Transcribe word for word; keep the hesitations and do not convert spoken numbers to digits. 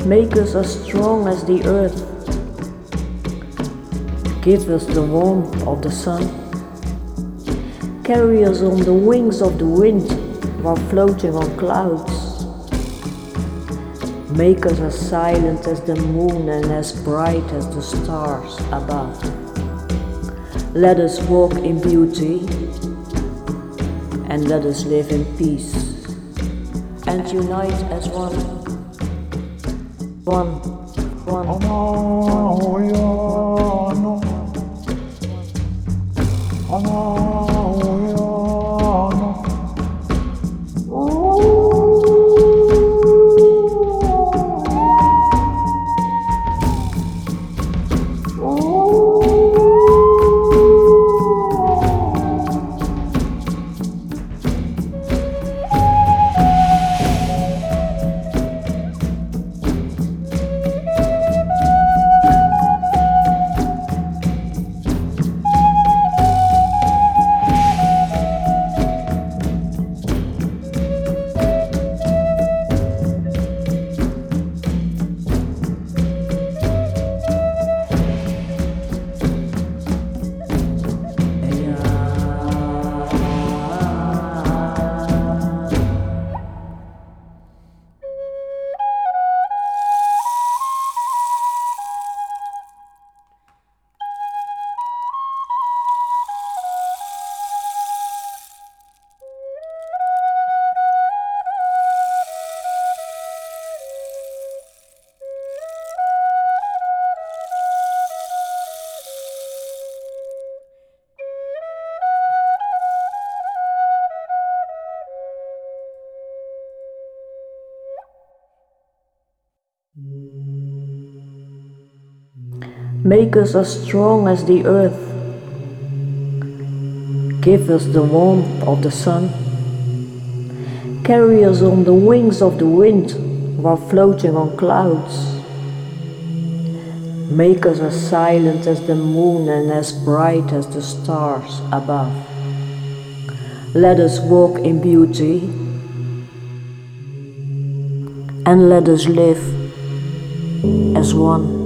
Make us as strong as the earth. Give us the warmth of the sun. Carry us on the wings of the wind while floating on clouds. Make us as silent as the moon and as bright as the stars above. Let us walk in beauty and let us live in peace and unite as one. One, one, Make us as strong as the earth. Give us the warmth of the sun. Carry us on the wings of the wind while floating on clouds. Make us as silent as the moon and as bright as the stars above. Let us walk in beauty and let us live as one.